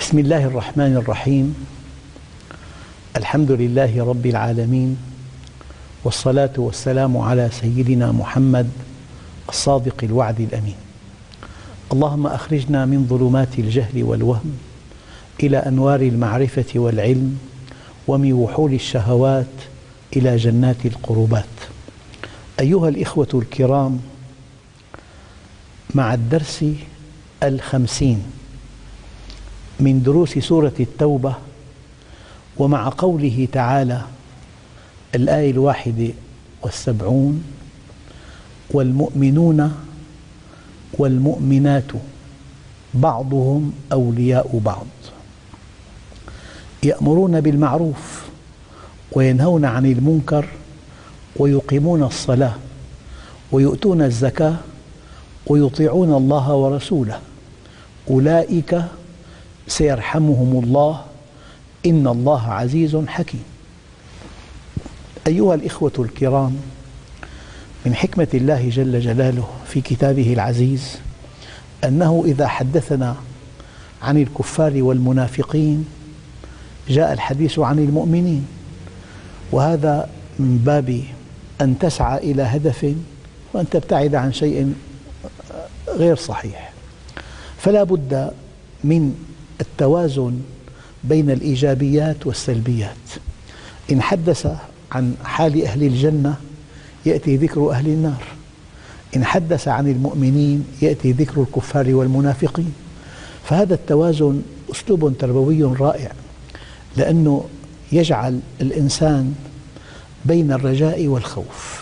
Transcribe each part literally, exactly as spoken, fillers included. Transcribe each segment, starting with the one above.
بسم الله الرحمن الرحيم. الحمد لله رب العالمين، والصلاة والسلام على سيدنا محمد الصادق الوعد الأمين. اللهم أخرجنا من ظلمات الجهل والوهم إلى أنوار المعرفة والعلم، ومن وحول الشهوات إلى جنات القربات. أيها الإخوة الكرام، مع الدرس الخمسين من دروس سورة التوبة، ومع قوله تعالى الآية الواحدة والسبعون: والمؤمنون والمؤمنات بعضهم أولياء بعض، يأمرون بالمعروف وينهون عن المنكر ويقيمون الصلاة ويؤتون الزكاة ويطيعون الله ورسوله، أولئك سيرحمهم الله إن الله عزيز حكيم. أيها الإخوة الكرام، من حكمة الله جل جلاله في كتابه العزيز أنه إذا حدثنا عن الكفار والمنافقين جاء الحديث عن المؤمنين، وهذا من باب أن تسعى إلى هدف وأن تبتعد عن شيء غير صحيح. فلا بد من التوازن بين الإيجابيات والسلبيات. إن حدث عن حال أهل الجنة يأتي ذكر أهل النار، إن حدث عن المؤمنين يأتي ذكر الكفار والمنافقين. فهذا التوازن أسلوب تربوي رائع، لأنه يجعل الإنسان بين الرجاء والخوف.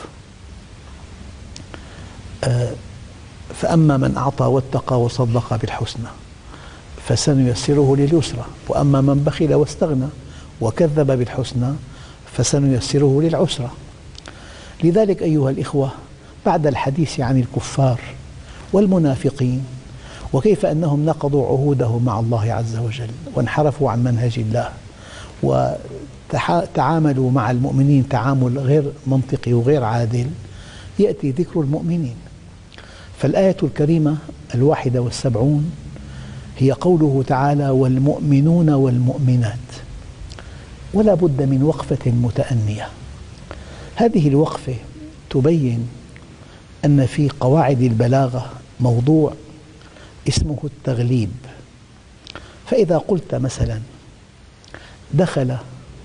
فأما من أعطى واتقى وصدق بالحسنى فسنيسره لليسرى، وأما من بخل واستغنى وكذب بالحسنى فسنيسره للعسرى. لذلك أيها الإخوة، بعد الحديث عن الكفار والمنافقين وكيف أنهم نقضوا عهودهم مع الله عز وجل وانحرفوا عن منهج الله وتعاملوا مع المؤمنين تعامل غير منطقي وغير عادل، يأتي ذكر المؤمنين. فالآية الكريمة الواحدة والسبعون هي قوله تعالى: والمؤمنون والمؤمنات. ولا بد من وقفة متأنية. هذه الوقفة تبين أن في قواعد البلاغة موضوع اسمه التغليب. فإذا قلت مثلا دخل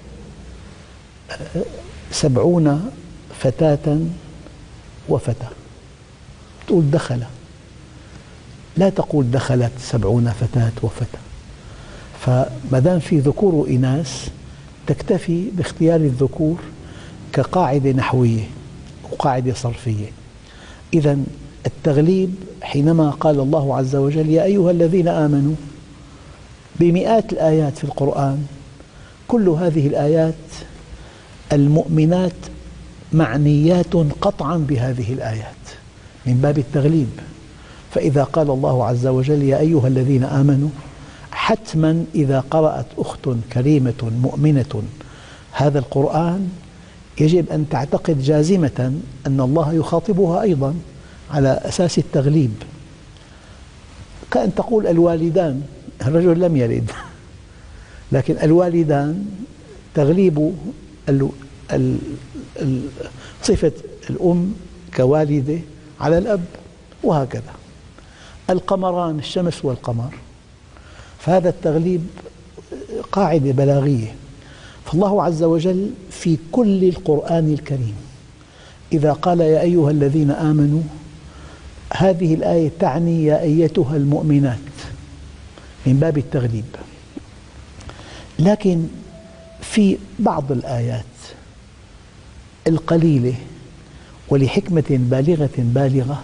سبعون فتاة وفتى، تقول دخل، لا تقول دخلت سبعون فتاة وفتى. فما دام في ذكور وإناث تكتفي باختيار الذكور كقاعدة نحوية وقاعدة صرفية. إذن التغليب حينما قال الله عز وجل: يا أيها الذين آمنوا، بمئات الآيات في القرآن، كل هذه الآيات المؤمنات معنيات قطعا بهذه الآيات من باب التغليب. فإذا قال الله عز وجل: يا أيها الذين آمنوا، حتما إذا قرأت أخت كريمة مؤمنة هذا القرآن يجب أن تعتقد جازمة أن الله يخاطبها أيضا على أساس التغليب. كأن تقول الوالدان، الرجل لم يلد لكن الوالدان تغليب ال ال ال صفة الأم كوالدة على الأب، وهكذا. القمران، الشمس والقمر، فهذا التغليب قاعدة بلاغية. فالله عز وجل في كل القرآن الكريم إذا قال يا أيها الذين آمنوا، هذه الآية تعني يا أيتها المؤمنات من باب التغليب. لكن في بعض الآيات القليلة ولحكمة بالغة بالغة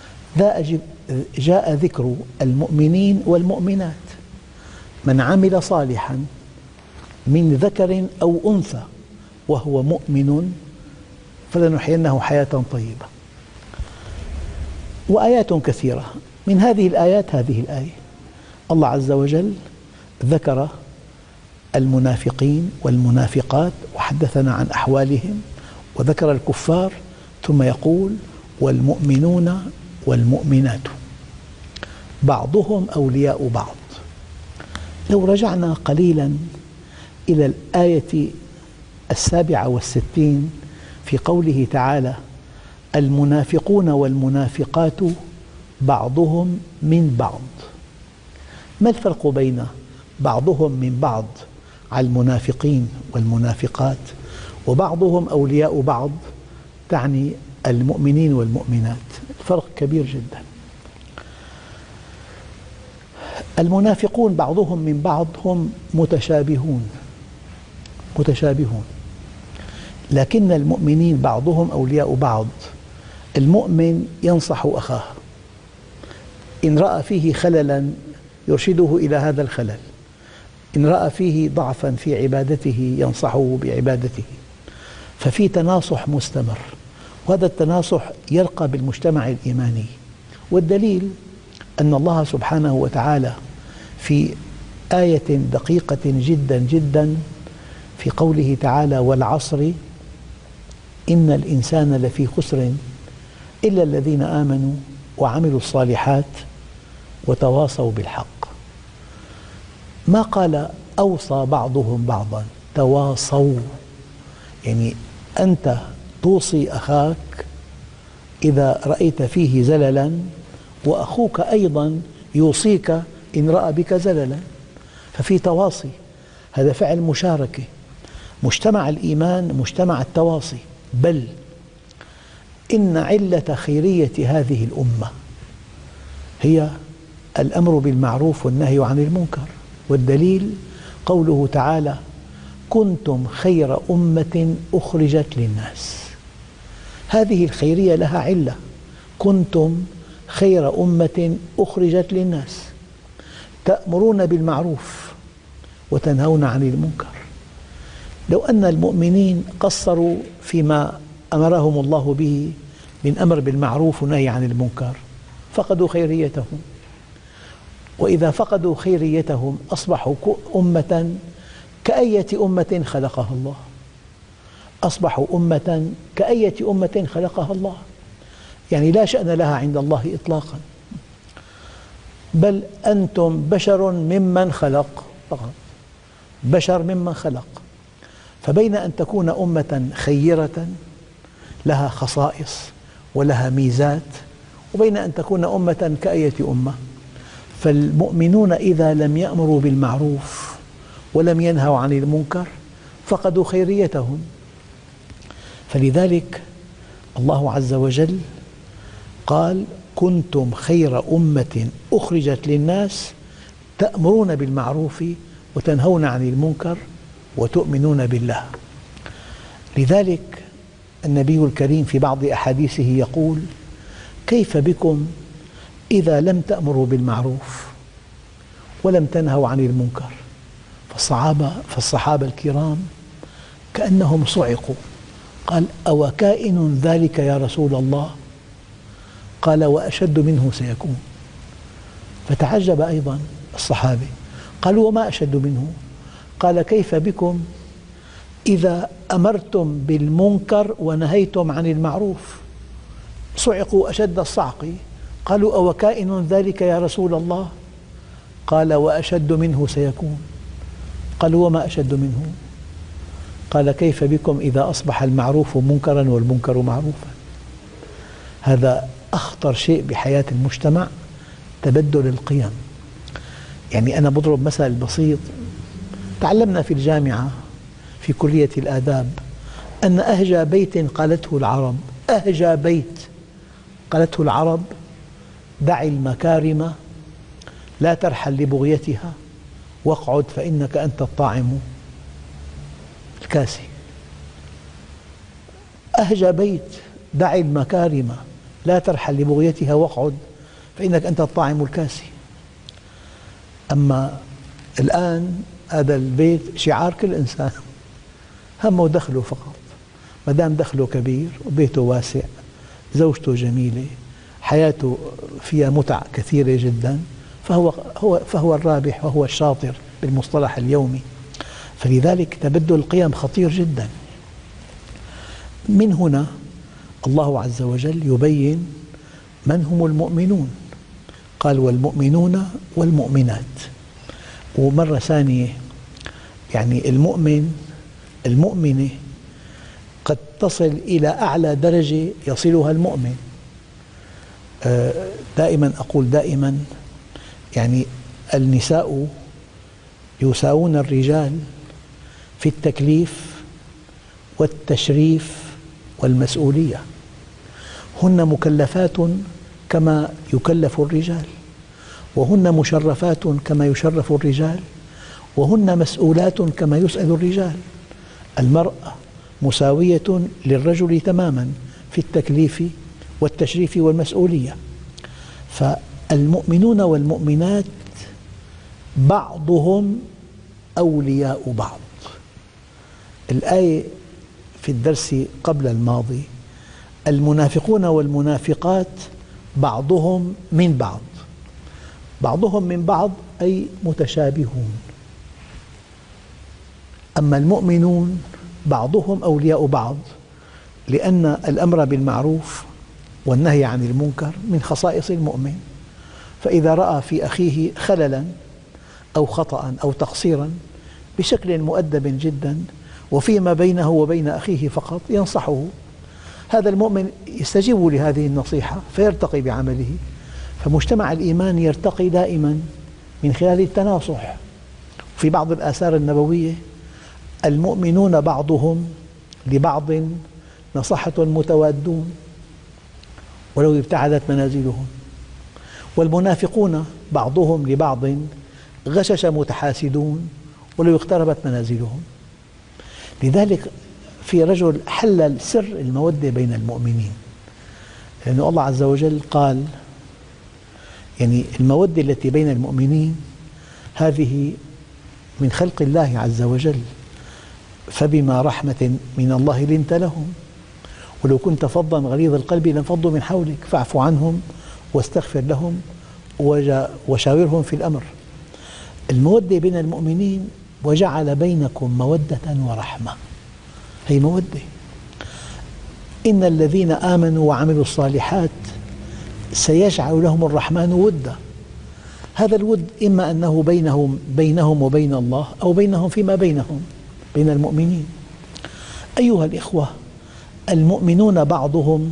جاء ذكر المؤمنين والمؤمنات: من عمل صالحا من ذكر أو أنثى وهو مؤمن فلنحيينه حياة طيبة. وآيات كثيرة. من هذه الآيات هذه الآية، الله عز وجل ذكر المنافقين والمنافقات وحدثنا عن أحوالهم، وذكر الكفار، ثم يقول: والمؤمنون والمؤمنات بعضهم أولياء بعض. لو رجعنا قليلا إلى الآية السابعة والستين في قوله تعالى: المنافقون والمنافقات بعضهم من بعض. ما الفرق بين بعضهم من بعض على المنافقين والمنافقات وبعضهم أولياء بعض تعني المؤمنين والمؤمنات؟ الفرق كبير جدا. المنافقون بعضهم من بعض هم متشابهون متشابهون لكن المؤمنين بعضهم أولياء بعض. المؤمن ينصح أخاه، إن رأى فيه خللا يرشده إلى هذا الخلل، إن رأى فيه ضعفا في عبادته ينصحه بعبادته، ففي تناصح مستمر، وهذا التناصح يرقى بالمجتمع الإيماني. والدليل أن الله سبحانه وتعالى في آية دقيقة جدا جدا في قوله تعالى: والعصر إن الإنسان لفي خسر إلا الذين آمنوا وعملوا الصالحات وتواصوا بالحق. ما قال أوصى بعضهم بعضا، تواصوا، يعني أنت توصي أخاك إذا رأيت فيه زللا، وأخوك أيضا يوصيك إن رأى بك زللا، ففي تواصي. هذا فعل مشاركة. مجتمع الإيمان مجتمع التواصي، بل إن علة خيرية هذه الأمة هي الأمر بالمعروف والنهي عن المنكر. والدليل قوله تعالى: كنتم خير أمة أخرجت للناس. هذه الخيرية لها علة، كنتم خير أمة أخرجت للناس، تأمرون بالمعروف وتنهون عن المنكر. لو أن المؤمنين قصروا فيما أمرهم الله به من أمر بالمعروف والنهي عن المنكر فقدوا خيريتهم، وإذا فقدوا خيريتهم أصبحوا أمة كأية أمة خلقها الله، أصبحوا أمة كأية أمة خلقها الله، يعني لا شأن لها عند الله إطلاقا. بل أنتم بشر ممن خلق فقط، بشر ممن خلق. فبين أن تكون أمة خيرة لها خصائص ولها ميزات، وبين أن تكون أمة كأية أمة. فالمؤمنون إذا لم يأمروا بالمعروف ولم ينهوا عن المنكر فقدوا خيريتهم. فلذلك الله عز وجل قال: كنتم خير أمة أخرجت للناس تأمرون بالمعروف وتنهون عن المنكر وتؤمنون بالله. لذلك النبي الكريم في بعض أحاديثه يقول: كيف بكم إذا لم تأمروا بالمعروف ولم تنهوا عن المنكر؟ فالصحابة, فالصحابة الكرام كأنهم صعقوا. قال: أو كائن ذلك يا رسول الله؟ قال: وأشد منه سيكون. فتعجب أيضا الصحابة، قالوا: وما أشد منه؟ قال: كيف بكم إذا أمرتم بالمنكر ونهيتم عن المعروف؟ صعقوا أشد الصعق. قالوا: أو كائن ذلك يا رسول الله؟ قال: وأشد منه سيكون. قالوا: وما أشد منه؟ قال: كيف بكم إذا أصبح المعروف منكرا والمنكر معروفا؟ هذا أخطر شيء بحياة المجتمع، تبدل القيم. يعني أنا بضرب مثل بسيط. تعلمنا في الجامعة في كلية الآداب أن أهجى بيت قالته العرب، أهجى بيت قالته العرب: دع المكارم لا ترحل لبغيتها واقعد فإنك أنت الطاعم الكاسي. أهجى بيت: دع المكارم لا ترحل لبغيتها واقعد فإنك أنت الطاعم الكاسي. أما الآن هذا البيت شعار كل إنسان، همه دخله فقط، ما دام دخله كبير وبيته واسع، زوجته جميلة، حياته فيها متع كثيرة جدا، فهو, هو فهو الرابح وهو الشاطر بالمصطلح اليومي. فلذلك تبدل القيم خطير جدا. من هنا الله عز وجل يبين من هم المؤمنون. قال: والمؤمنون والمؤمنات. ومرة ثانية يعني المؤمن المؤمنة قد تصل إلى أعلى درجة يصلها المؤمن. دائما أقول دائما يعني النساء يساوون الرجال في التكليف والتشريف والمسؤولية، هن مكلفات كما يكلف الرجال، وهن مشرفات كما يشرف الرجال، وهن مسؤولات كما يسأل الرجال. المرأة مساوية للرجل تماما في التكليف والتشريف والمسؤولية. فالمؤمنون والمؤمنات بعضهم أولياء بعض. الآية في الدرس قبل الماضي: المنافقون والمنافقات بعضهم من بعض. بعضهم من بعض أي متشابهون. أما المؤمنون بعضهم أولياء بعض، لأن الأمر بالمعروف والنهي عن المنكر من خصائص المؤمن، فإذا رأى في أخيه خللاً أو خطأ أو تقصيراً بشكل مؤدب جداً وفيما بينه وبين أخيه فقط ينصحه، هذا المؤمن يستجيب لهذه النصيحة فيرتقي بعمله. فمجتمع الإيمان يرتقي دائماً من خلال التناصح. في بعض الآثار النبوية: المؤمنون بعضهم لبعض نصحة متوادون ولو ابتعدت منازلهم، والمنافقون بعضهم لبعض غشش متحاسدون ولو اقتربت منازلهم. لذلك في رجل حلل سر المودة بين المؤمنين، لأن الله عز وجل قال يعني المودة التي بين المؤمنين هذه من خلق الله عز وجل، فبما رحمة من الله لنت لهم ولو كنت فظا غليظ القلب لانفضوا من حولك فاعف عنهم واستغفر لهم وشاورهم في الأمر. المودة بين المؤمنين: وجعل بينكم مودة ورحمة. هي مودة. إن الذين آمنوا وعملوا الصالحات سيجعل لهم الرحمن ودا. هذا الود إما أنه بينهم, بينهم وبين الله، أو بينهم فيما بينهم بين المؤمنين. أيها الإخوة، المؤمنون بعضهم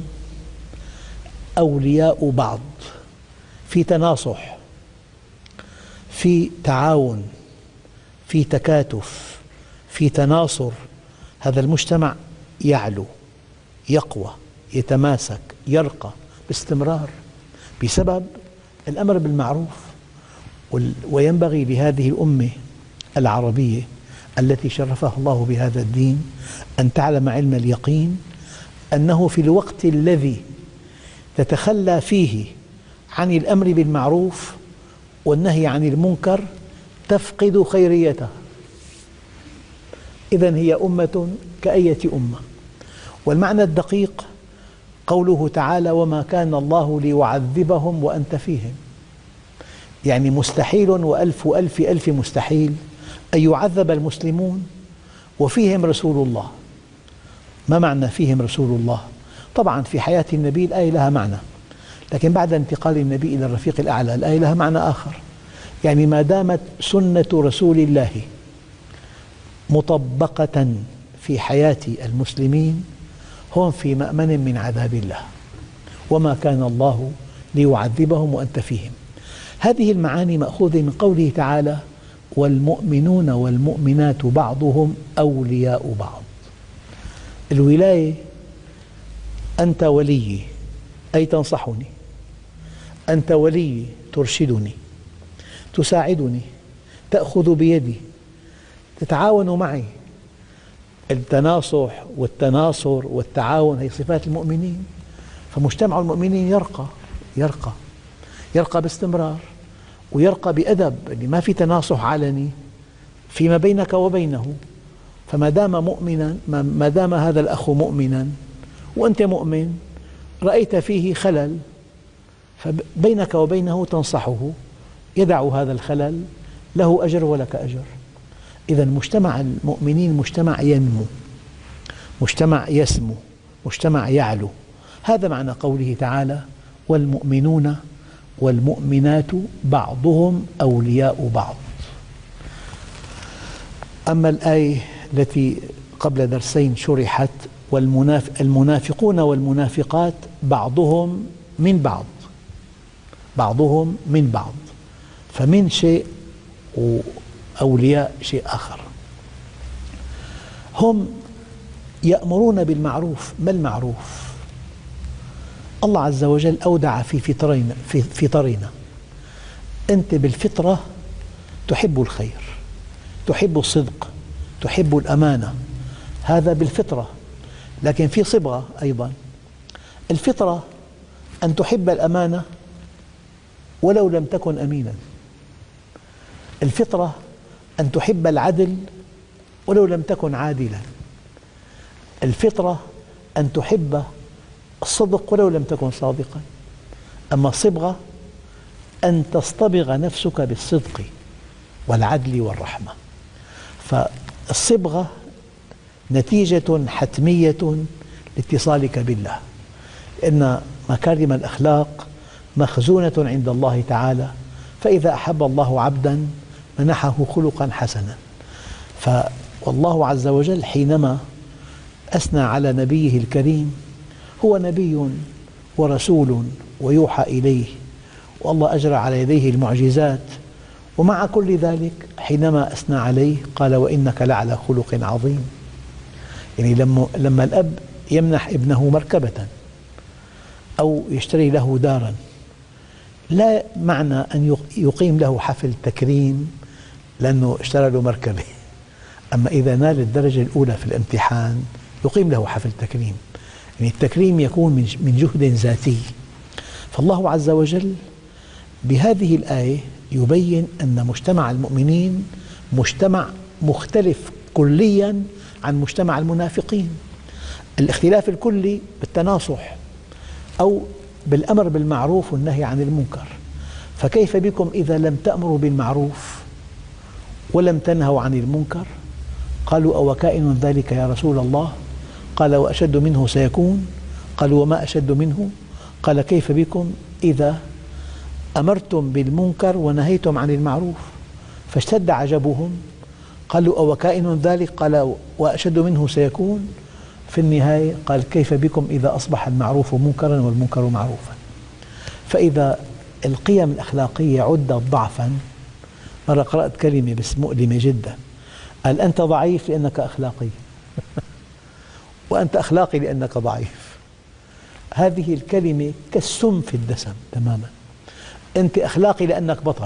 أولياء بعض في تناصح، في تعاون، في تكاتف، في تناصر. هذا المجتمع يعلو، يقوى، يتماسك، يرقى باستمرار بسبب الأمر بالمعروف. وينبغي لهذه الأمة العربية التي شرفها الله بهذا الدين أن تعلم علم اليقين أنه في الوقت الذي تتخلى فيه عن الأمر بالمعروف والنهي عن المنكر تفقد خيريتها. إذن هي أمة كأية أمة. والمعنى الدقيق قوله تعالى: وما كان الله ليعذبهم وأنت فيهم. يعني مستحيل وألف ألف ألف مستحيل أن يعذب المسلمون وفيهم رسول الله. ما معنى فيهم رسول الله؟ طبعا في حياة النبي الآية لها معنى، لكن بعد انتقال النبي إلى الرفيق الأعلى الآية لها معنى آخر. يعني ما دامت سنة رسول الله مطبقة في حياة المسلمين هم في مأمن من عذاب الله. وما كان الله ليعذبهم وأنت فيهم. هذه المعاني مأخوذة من قوله تعالى: والمؤمنون والمؤمنات بعضهم أولياء بعض. الولاية: أنت ولي أي تنصحني، أنت ولي ترشدني، تساعدني، تأخذ بيدي، تتعاون معي. التناصح والتناصر والتعاون هي صفات المؤمنين. فمجتمع المؤمنين يرقى يرقى يرقى باستمرار، ويرقى بأدب، اللي ما في تناصح علني فيما بينك وبينه. فما دام مؤمنا، ما دام هذا الأخ مؤمنا وأنت مؤمن، رأيت فيه خلل فبينك وبينه تنصحه، يدع هذا الخلل، له أجر ولك أجر. إذا مجتمع المؤمنين مجتمع ينمو، مجتمع يسمو، مجتمع يعلو. هذا معنى قوله تعالى: والمؤمنون والمؤمنات بعضهم أولياء بعض. أما الآية التي قبل درسين شرحت والمناف المنافقون والمنافقات بعضهم من بعض، بعضهم من بعض، فمن شيء وأولياء شيء آخر. هم يأمرون بالمعروف. ما المعروف؟ الله عز وجل أودع في فطرنا, في فطرنا أنت بالفطرة تحب الخير، تحب الصدق، تحب الأمانة، هذا بالفطرة. لكن في صبغة أيضا. الفطرة أن تحب الأمانة ولو لم تكن أمينا، الفطرة أن تحب العدل ولو لم تكن عادلا، الفطرة أن تحب الصدق ولو لم تكن صادقا. أما الصبغة أن تصطبغ نفسك بالصدق والعدل والرحمة. فالصبغة نتيجة حتمية لاتصالك بالله، لأن مكارم الأخلاق مخزونة عند الله تعالى، فإذا أحب الله عبدا منحه خلقا حسنا. فالله عز وجل حينما أثنى على نبيه الكريم، هو نبي ورسول ويوحى إليه والله أجرى على يديه المعجزات، ومع كل ذلك حينما أثنى عليه قال وإنك لعلى خلق عظيم. يعني لما, لما الأب يمنح ابنه مركبة أو يشتري له دارا، لا معنى أن يقيم له حفل تكريم لأنه اشترى له مركبة. أما إذا نال الدرجة الأولى في الامتحان يقيم له حفل تكريم. يعني التكريم يكون من جهد ذاتي. فالله عز وجل بهذه الآية يبين أن مجتمع المؤمنين مجتمع مختلف كليا عن مجتمع المنافقين. الاختلاف الكلي بالتناصح أو بالأمر بالمعروف والنهي عن المنكر. فكيف بكم إذا لم تأمروا بالمعروف ولم تنهوا عن المنكر؟ قالوا أو كائن ذلك يا رسول الله؟ قال وأشد منه سيكون. قالوا وما أشد منه؟ قال كيف بكم إذا أمرتم بالمنكر ونهيتم عن المعروف؟ فاشتد عجبهم. قالوا أو كائن ذلك؟ قال وأشد منه سيكون. في النهاية قال كيف بكم إذا أصبح المعروف منكرا والمنكر معروفا؟ فإذا القيم الأخلاقية عدت ضعفا، مرة قرأت كلمة بس مؤلمة جدا، قال أنت ضعيف لأنك أخلاقي وأنت أخلاقي لأنك ضعيف. هذه الكلمة كالسم في الدسم تماما. أنت أخلاقي لأنك بطل،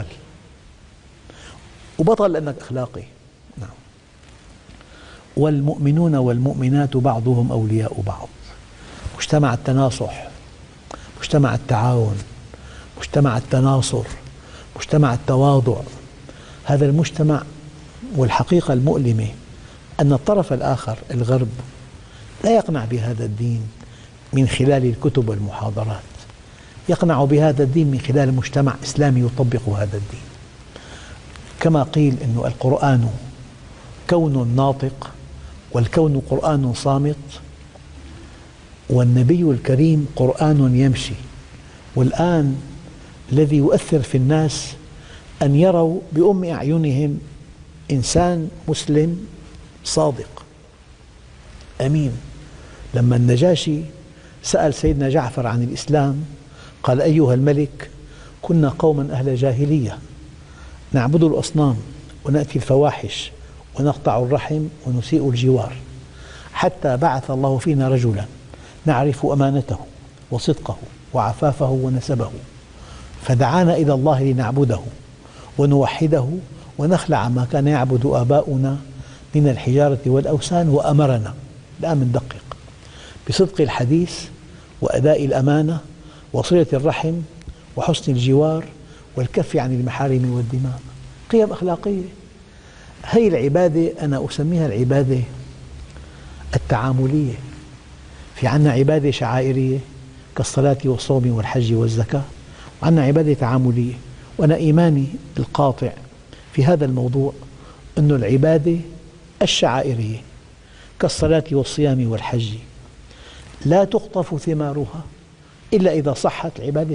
وبطل لأنك أخلاقي. نعم. والمؤمنون والمؤمنات بعضهم أولياء بعض. مجتمع التناصح، مجتمع التعاون، مجتمع التناصر، مجتمع التواضع. هذا المجتمع، والحقيقة المؤلمة أن الطرف الآخر الغرب لا يقنع بهذا الدين من خلال الكتب والمحاضرات، يقنع بهذا الدين من خلال مجتمع إسلامي يطبق هذا الدين. كما قيل أن القرآن كون ناطق والكون قرآن صامت، والنبي الكريم قرآن يمشي. والآن الذي يؤثر في الناس أن يروا بأم أعينهم إنسان مسلم صادق أمين. لما النجاشي سأل سيدنا جعفر عن الإسلام قال أيها الملك كنا قوما أهل جاهلية نعبد الأصنام ونأتي الفواحش ونقطع الرحم ونسيء الجوار، حتى بعث الله فينا رجلا نعرف أمانته وصدقه وعفافه ونسبه، فدعانا إلى الله لنعبده ونوحده ونخلع ما كان يعبد آباؤنا من الحجارة والأوثان، وأمرنا، الآن ندقق، بصدق الحديث وأداء الأمانة وصلة الرحم وحسن الجوار والكف عن المحارم والدماء. قيم أخلاقية. هذه العبادة أنا أسميها العبادة التعاملية. في عنا عبادة شعائرية كالصلاة والصوم والحج والزكاة، وعنا عبادة تعاملية. وأنا إيماني القاطع في هذا الموضوع أن العبادة الشعائرية كالصلاة والصيام والحج لا تقطف ثمارها إلا إذا صحت العبادة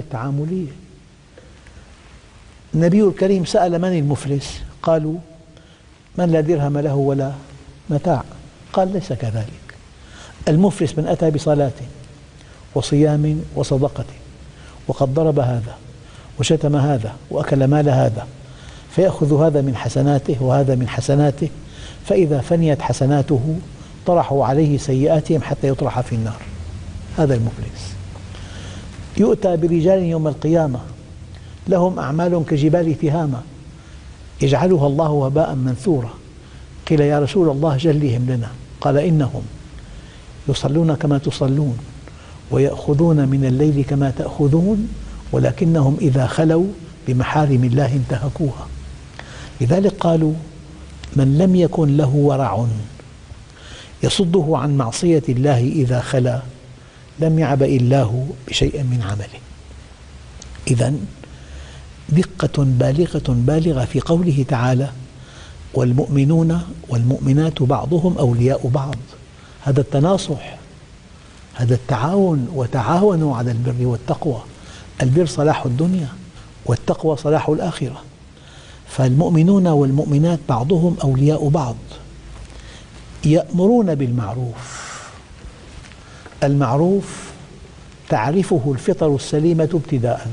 من لا درهم له ولا متاع. قال ليس كذلك. المفلس من أتى بصلاة وصيام وصدقة وقد ضرب هذا وشتم هذا وأكل مال هذا، فيأخذ هذا من حسناته وهذا من حسناته، فإذا فنيت حسناته طرحوا عليه سيئاتهم حتى يطرح في النار. هذا المفلس. يؤتى برجال يوم القيامة لهم أعمال كجبال تهامة يجعلها الله وباء منثورا. قيل يا رسول الله جلهم لنا. قال إنهم يصلون كما تصلون ويأخذون من الليل كما تأخذون، ولكنهم إذا خلوا بمحارم الله انتهكوها. لذلك قالوا من لم يكن له ورع يصده عن معصية الله إذا خلا لم يعبأ الله بشيء من عمله. إذن دقة بالغة بالغة في قوله تعالى والمؤمنون والمؤمنات بعضهم أولياء بعض. هذا التناصح، هذا التعاون، وتعاونوا على البر والتقوى. البر صلاح الدنيا والتقوى صلاح الآخرة. فالمؤمنون والمؤمنات بعضهم أولياء بعض. يأمرون بالمعروف. المعروف تعرفه الفطر السليمة ابتداءً.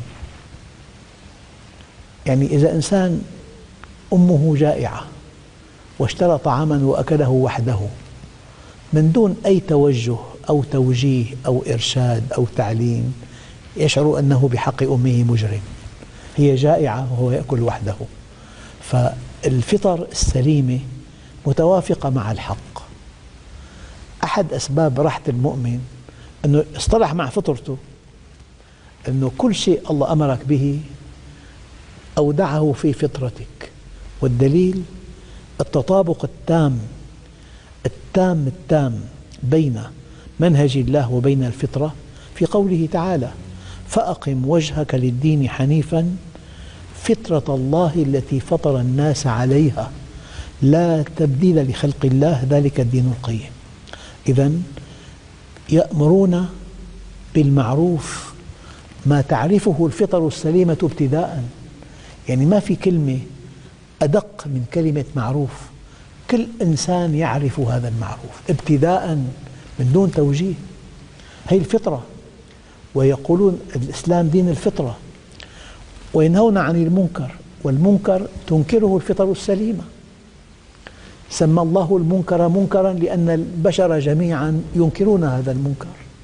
يعني إذا إنسان أمه جائعة واشترى طعاما وأكله وحده من دون أي توجه أو توجيه أو إرشاد أو تعليم يشعر أنه بحق أمه مجرم. هي جائعة وهو يأكل وحده. فالفطر السليمة متوافقة مع الحق. أحد أسباب راحة المؤمن أنه اصطلح مع فطرته، أنه كل شيء الله أمرك به أودعه في فطرتك. والدليل التطابق التام التام التام بين منهج الله وبين الفطرة في قوله تعالى فأقم وجهك للدين حنيفا فطرة الله التي فطر الناس عليها لا تبديل لخلق الله ذلك الدين القيم. إذن يأمرون بالمعروف ما تعرفه الفطر السليمة ابتداءً. يعني ما في كلمة أدق من كلمة معروف. كل إنسان يعرف هذا المعروف ابتداءً من دون توجيه. هي الفطرة. ويقولون الإسلام دين الفطرة. وينهون عن المنكر، والمنكر تنكره الفطر السليمة. سمى الله المنكر منكرا لأن البشر جميعا ينكرون هذا المنكر.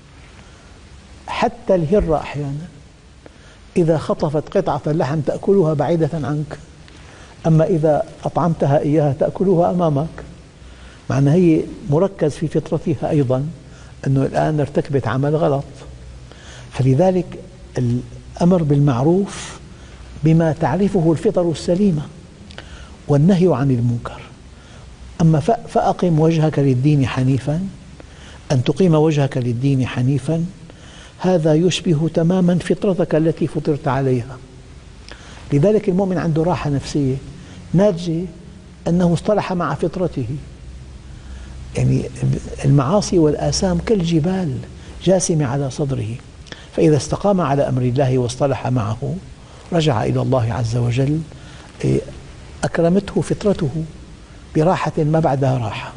حتى الهرة أحيانا إذا خطفت قطعة لحم تأكلها بعيدة عنك، أما إذا أطعمتها إياها تأكلها أمامك. مع أن هي مركز في فطرتها أيضا أنه الآن ارتكبت عمل غلط. فلذلك الأمر بالمعروف بما تعرفه الفطر السليمة والنهي عن المنكر. أما فأقم وجهك للدين حنيفا، أن تقيم وجهك للدين حنيفا هذا يشبه تماما فطرتك التي فطرت عليها. لذلك المؤمن عنده راحة نفسية ناتجة أنه اصطلح مع فطرته. يعني المعاصي والآثام كالجبال جاسمة على صدره، فإذا استقام على أمر الله واصطلح معه رجع إلى الله عز وجل أكرمته فطرته براحة ما بعدها راحة.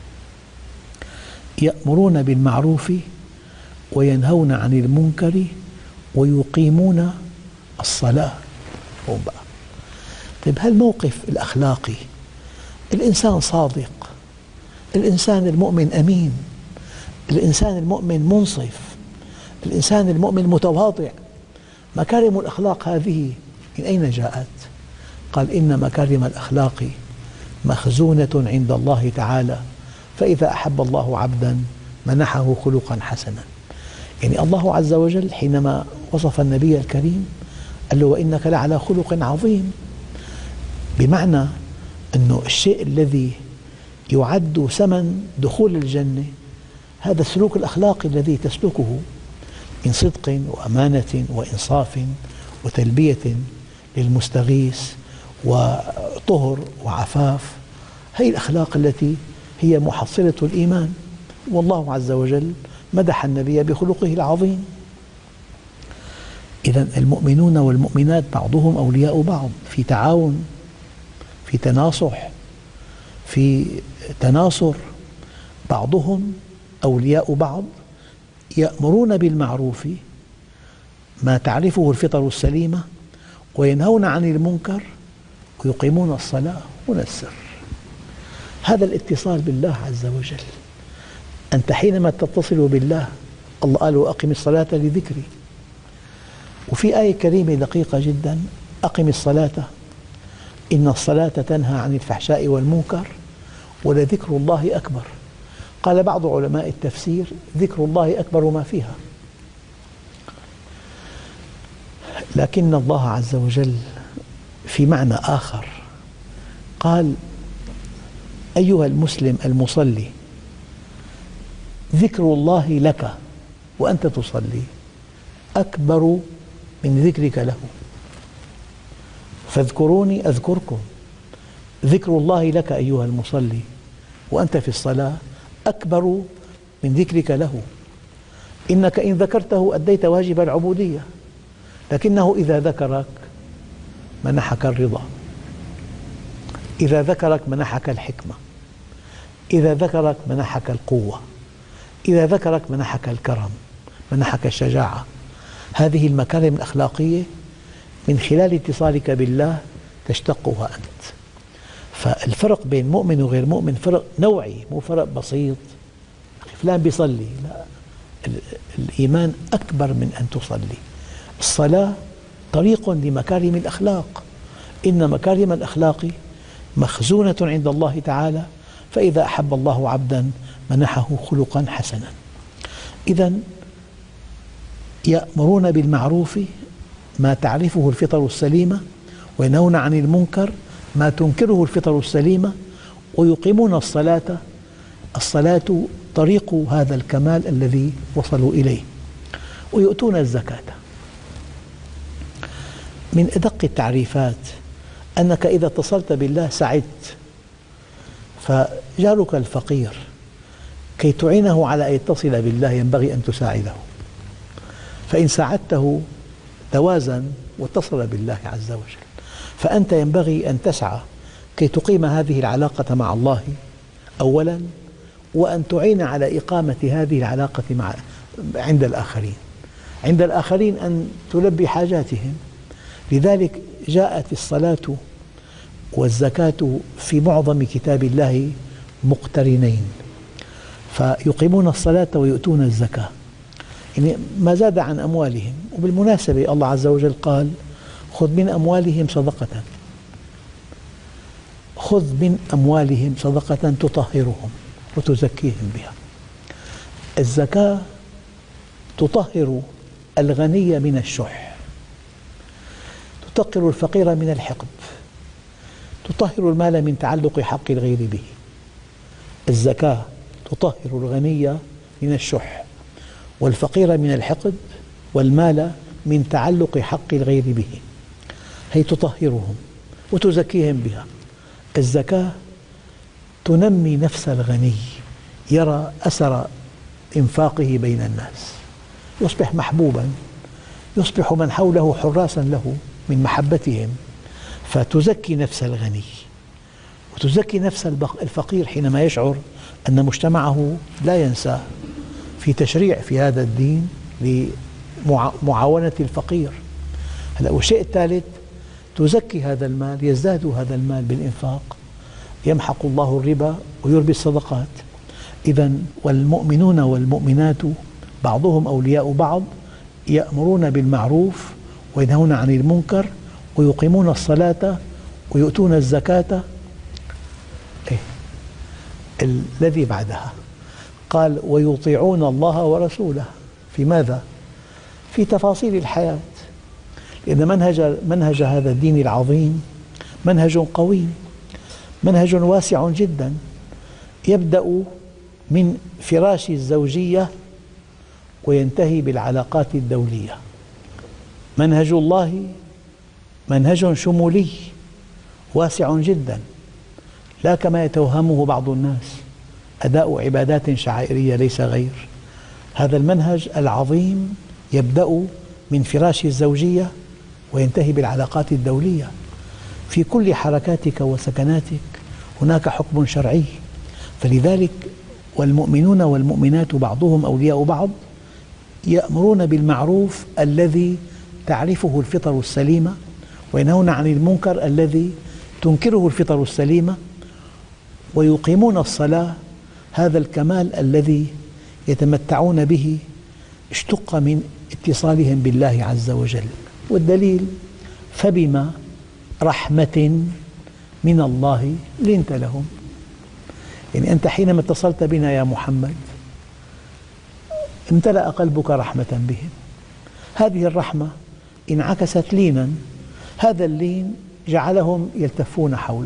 يأمرون بالمعروف وينهون عن المنكر ويقيمون الصلاة. طيب هالموقف الأخلاقي، الإنسان صادق، الإنسان المؤمن أمين، الإنسان المؤمن منصف، الإنسان المؤمن متواضع، مكارم الأخلاق هذه من أين جاءت؟ قال إن مكارم الأخلاق مخزونة عند الله تعالى، فإذا أحب الله عبدا منحه خلقا حسنا. يعني الله عز وجل حينما وصف النبي الكريم قال له وإنك لعلى خلق عظيم، بمعنى أنه الشيء الذي يعد ثمن دخول الجنة هذا السلوك الأخلاقي الذي تسلكه من صدق وأمانة وإنصاف وتلبية للمستغيث وطهر وعفاف. هذه الأخلاق التي هي محصلة الإيمان. والله عز وجل مدح النبي بخلقه العظيم. إذن المؤمنون والمؤمنات بعضهم أولياء بعض، في تعاون، في تناصح، في تناصر، بعضهم أولياء بعض، يأمرون بالمعروف ما تعرفه الفطر السليمة، وينهون عن المنكر، ويقيمون الصلاة. هنا السر، هذا الاتصال بالله عز وجل. أنت حينما تتصل بالله، الله قال وأقم الصلاة لذكري. وفي آية كريمة دقيقة جدا: أقم الصلاة إن الصلاة تنهى عن الفحشاء والمنكر ولذكر الله أكبر. قال بعض علماء التفسير: ذكر الله أكبر ما فيها. لكن الله عز وجل في معنى آخر قال: أيها المسلم المصلي، ذكر الله لك وأنت تصلي أكبر من ذكرك له، فاذكروني أذكركم. ذكر الله لك أيها المصلي وأنت في الصلاة أكبر من ذكرك له، إنك إن ذكرته أديت واجب العبودية، لكنه إذا ذكرك منحك الرضا، إذا ذكرك منحك الحكمة، إذا ذكرك منحك القوة، إذا ذكرك منحك الكرم، منحك الشجاعة. هذه المكارم الأخلاقية من خلال اتصالك بالله تشتقها أنت. فالفرق بين مؤمن وغير مؤمن فرق نوعي، مو فرق بسيط. فلان بيصلي، لا، الإيمان أكبر من أن تصلي. الصلاة طريق لمكارم الأخلاق، إن مكارم الأخلاق مخزونة عند الله تعالى، فإذا أحب الله عبدا منحه خلقا حسنا. إذن يأمرون بالمعروف ما تعرفه الفطر السليمة، وينهون عن المنكر ما تنكره الفطر السليمة، ويقيمون الصلاة. الصلاة طريق هذا الكمال الذي وصلوا إليه، ويؤتون الزكاة. من أدق التعريفات أنك إذا اتصلت بالله سعدت، فجارك الفقير كي تعينه على أن يتصل بالله ينبغي أن تساعده، فإن ساعدته توازن واتصل بالله عز وجل. فأنت ينبغي أن تسعى كي تقيم هذه العلاقة مع الله أولا، وأن تعين على إقامة هذه العلاقة مع عند الآخرين، عند الآخرين أن تلبي حاجاتهم. لذلك جاءت الصلاة والزكاة في معظم كتاب الله مقترنين، فيقيمون الصلاة ويؤتون الزكاة، يعني ما زاد عن أموالهم. وبالمناسبة الله عز وجل قال: خذ من أموالهم صدقة، خذ من أموالهم صدقة تطهرهم وتزكيهم بها. الزكاة تطهر الغني من الشح، تطهر الفقير من الحقد، تطهر المال من تعلق حق الغير به. الزكاة تطهر الغني من الشح، والفقير من الحقد، والمال من تعلق حق الغير به. هي تطهرهم وتزكيهم بها. الزكاة تنمي نفس الغني، يرى أثر إنفاقه بين الناس، يصبح محبوبا، يصبح من حوله حراسا له من محبتهم، فتزكي نفس الغني وتزكي نفس الفقير حينما يشعر أن مجتمعه لا ينساه. في تشريع في هذا الدين لمعاونة الفقير. هلا والشيء الثالث، تزكي هذا المال، يزداد هذا المال بالإنفاق، يمحق الله الربا ويربي الصدقات. إذن والمؤمنون والمؤمنات بعضهم أولياء بعض، يأمرون بالمعروف وينهون عن المنكر ويقيمون الصلاة ويؤتون الزكاة. إيه؟ الذي بعدها قال: ويطيعون الله ورسوله. في ماذا؟ في تفاصيل الحياة، لأن منهج, منهج هذا الدين العظيم منهج قوي، منهج واسع جدا، يبدأ من فراش الزوجية وينتهي بالعلاقات الدولية. منهج الله منهج شمولي واسع جدا، لا كما يتوهمه بعض الناس أداء عبادات شعائرية ليس غير. هذا المنهج العظيم يبدأ من فراش الزوجية وينتهي بالعلاقات الدولية. في كل حركاتك وسكناتك هناك حكم شرعي. فلذلك والمؤمنون والمؤمنات بعضهم أولياء بعض يأمرون بالمعروف الذي تعرفه الفطر السليمة، وينهون عن المنكر الذي تنكره الفطر السليمة، ويقيمون الصلاة، هذا الكمال الذي يتمتعون به اشتق من اتصالهم بالله عز وجل. والدليل: فبما رحمة من الله لنت لهم. يعني أنت حينما اتصلت بنا يا محمد امتلأ قلبك رحمة بهم، هذه الرحمة انعكست لينا، هذا اللين جعلهم يلتفون حولك.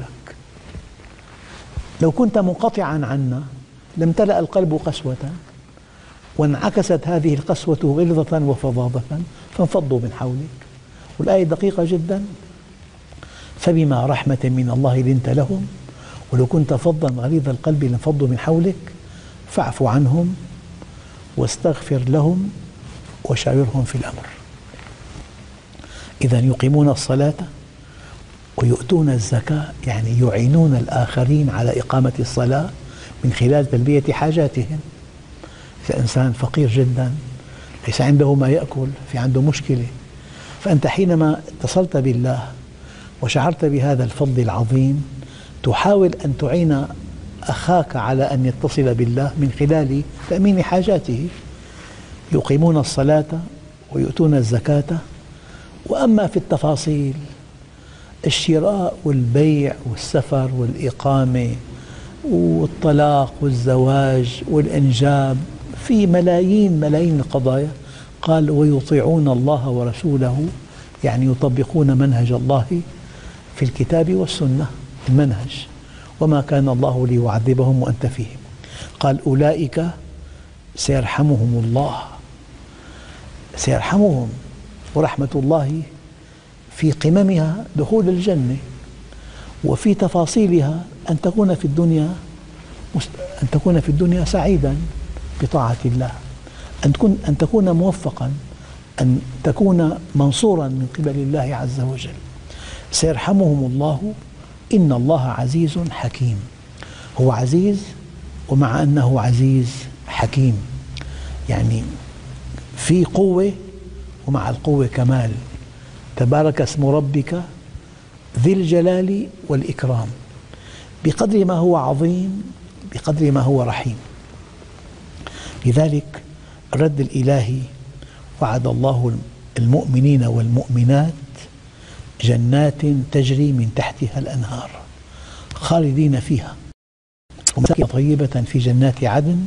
لو كنت منقطعا عنا لامتلأ القلب قسوة، وانعكست هذه القسوة غلظة وفظاظة فانفضوا من حولك. والآية دقيقة جدا: فبما رحمة من الله لنت لهم ولو كنت فظا غليظ القلب لانفضوا من حولك فاعف عنهم واستغفر لهم وشاورهم في الأمر. إذا يقيمون الصلاة ويؤتون الزكاة، يعني يعينون الآخرين على إقامة الصلاة من خلال تلبية حاجاتهم. إذا إنسان فقير جدا ليس عنده ما يأكل، في عنده مشكلة، فأنت حينما اتصلت بالله وشعرت بهذا الفضل العظيم تحاول أن تعين أخاك على أن يتصل بالله من خلال تأمين حاجاته. يقيمون الصلاة ويؤتون الزكاة. وأما في التفاصيل: الشراء والبيع والسفر والإقامة والطلاق والزواج والإنجاب، في ملايين ملايين القضايا، قال: ويطيعون الله ورسوله، يعني يطبقون منهج الله في الكتاب والسنة، المنهج: وما كان الله ليعذبهم وأنت فيهم. قال: أولئك سيرحمهم الله، سيرحمهم. ورحمة الله في قممها دخول الجنة، وفي تفاصيلها أن تكون في الدنيا أن تكون في الدنيا سعيدا بطاعة الله، أن تكون أن تكون موفقا، أن تكون منصورا من قبل الله عز وجل. سيرحمهم الله إن الله عزيز حكيم. هو عزيز، ومع أنه عزيز حكيم، يعني في قوة ومع القوة كمال. تبارك اسم ربك ذي الجلال والإكرام. بقدر ما هو عظيم بقدر ما هو رحيم. لذلك الرد الإلهي: وعد الله المؤمنين والمؤمنات جنات تجري من تحتها الأنهار خالدين فيها ومساكن طيبة في جنات عدن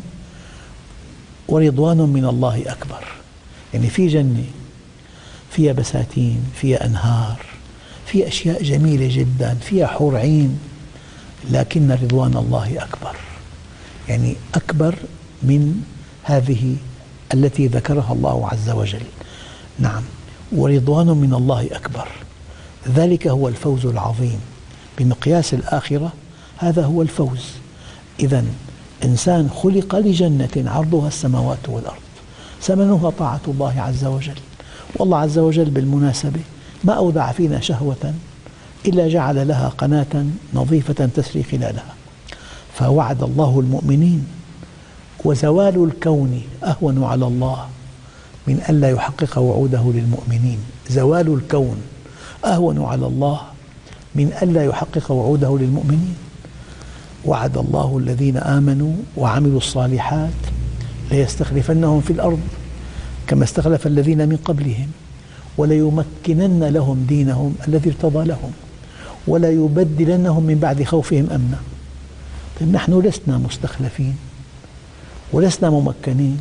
ورضوان من الله أكبر. يعني في جنة فيها بساتين، فيها أنهار، فيها أشياء جميلة جدا، فيها حور عين، لكن رضوان الله أكبر، يعني أكبر من هذه التي ذكرها الله عز وجل. نعم، ورضوان من الله أكبر. ذلك هو الفوز العظيم بمقياس الآخرة، هذا هو الفوز. إذن إنسان خلق لجنة عرضها السماوات والأرض، ثمنها طاعة الله عز وجل. والله عز وجل بالمناسبة ما أودع فينا شهوة إلا جعل لها قناة نظيفة تسري خلالها. فوعد الله المؤمنين، وزوال الكون أهون على الله من أن لا يحقق وعوده للمؤمنين. زوال الكون أهون على الله من أن لا يحقق وعوده للمؤمنين. وعد الله الذين آمنوا وعملوا الصالحات ليستخلفنهم في الأرض كما استخلف الذين من قبلهم وليمكنن لهم دينهم الذي ارتضى لهم ولا يبدلنهم من بعد خوفهم أمنا. طيب نحن لسنا مستخلفين ولسنا ممكنين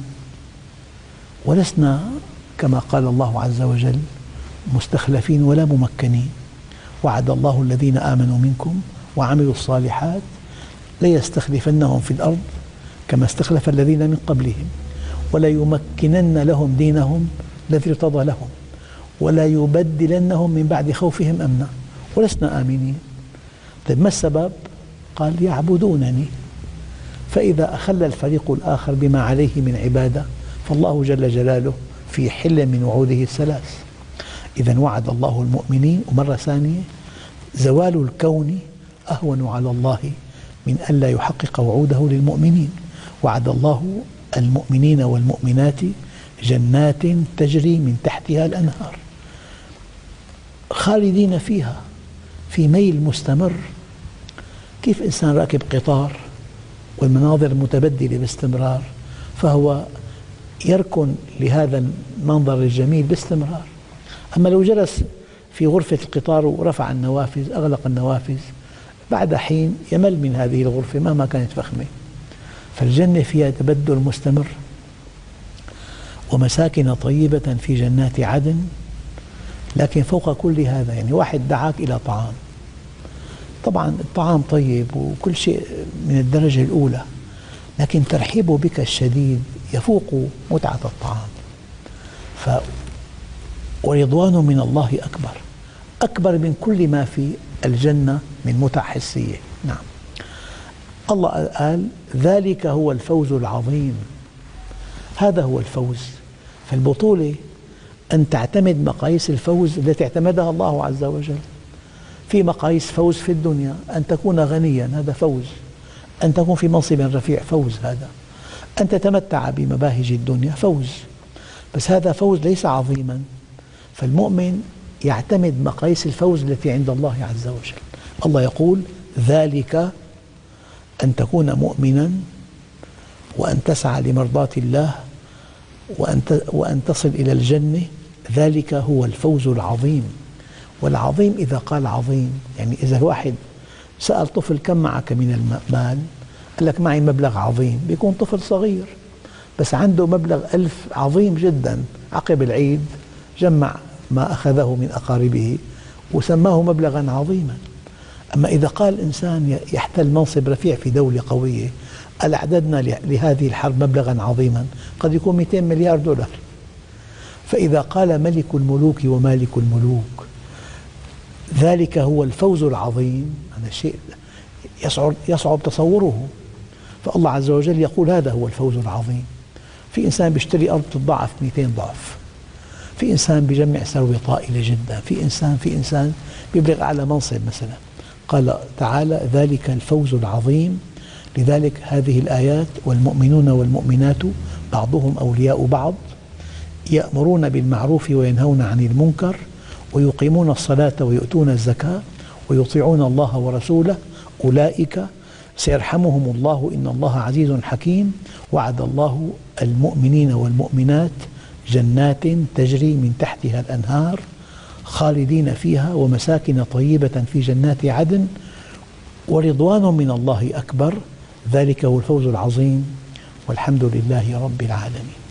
ولسنا كما قال الله عز وجل مستخلفين ولا ممكنين. وعد الله الذين آمنوا منكم وعملوا الصالحات ليستخلفنهم في الأرض كما استخلف الذين من قبلهم ولا يمكنن لهم دينهم الذي ارتضى لهم ولا يبدلنهم من بعد خوفهم أمنا. ولسنا آمنين. طيب ما السبب؟ قال يعبدونني. فإذا أخل الفريق الآخر بما عليه من عبادة فالله جل جلاله في حل من وعوده الثلاث. إذن وعد الله المؤمنين. ومرة ثانية زوال الكون أهون على الله من ألا يحقق وعوده للمؤمنين. وعد الله المؤمنين والمؤمنات جنات تجري من تحتها الأنهار خالدين فيها، في ميل مستمر. كيف إنسان راكب قطار والمناظر متبدلة باستمرار، فهو يركن لهذا المنظر الجميل باستمرار. أما لو جلس في غرفة القطار ورفع النوافذ، أغلق النوافذ، بعد حين يمل من هذه الغرفة مهما كانت فخمة. فالجنة فيها تبدل مستمر. ومساكن طيبة في جنات عدن. لكن فوق كل هذا، يعني واحد دعاك إلى طعام، طبعا الطعام طيب وكل شيء من الدرجة الأولى، لكن ترحيبه بك الشديد يفوق متعة الطعام. ف ورضوان من الله أكبر، أكبر من كل ما في الجنة من متع حسية. نعم، الله قال ذلك هو الفوز العظيم. هذا هو الفوز. فالبطولة أن تعتمد مقاييس الفوز التي اعتمدها الله عز وجل. في مقاييس فوز في الدنيا، أن تكون غنيا هذا فوز، أن تكون في منصب رفيع فوز، هذا أن تتمتع بمباهج الدنيا فوز، بس هذا فوز ليس عظيما. فالمؤمن يعتمد مقاييس الفوز التي عند الله عز وجل. الله يقول ذلك، أن تكون مؤمنا وأن تسعى لمرضاة الله وأن وأن تصل إلى الجنة، ذلك هو الفوز العظيم. والعظيم إذا قال عظيم، يعني إذا الواحد سأل طفل كم معك من المال، قال لك معي مبلغ عظيم، بيكون طفل صغير بس عنده مبلغ ألف عظيم جدا. عقب العيد جمع ما أخذه من أقاربه وسماه مبلغا عظيما. أما إذا قال إنسان يحتل منصب رفيع في دولة قوية، قال أعددنا لهذه الحرب مبلغا عظيما، قد يكون مئتين مليار دولار. فإذا قال ملك الملوك ومالك الملوك ذلك هو الفوز العظيم، هذا شيء يصعب, يصعب تصوره. فالله عز وجل يقول هذا هو الفوز العظيم. في إنسان بيشتري أرض تضاعف مئتين ضعف، في إنسان بيجمع ثروة طائلة جدا، في إنسان في إنسان بيبلغ أعلى منصب مثلا. قال تعالى ذلك الفوز العظيم. لذلك هذه الآيات والمؤمنون والمؤمنات بعضهم أولياء بعض يأمرون بالمعروف وينهون عن المنكر ويقيمون الصلاة ويؤتون الزكاة ويطيعون الله ورسوله أولئك سيرحمهم الله إن الله عزيز حكيم. وعد الله المؤمنين والمؤمنات جنات تجري من تحتها الأنهار خالدين فيها ومساكن طيبة في جنات عدن ورضوان من الله أكبر. ذلك هو الفوز العظيم، والحمد لله رب العالمين.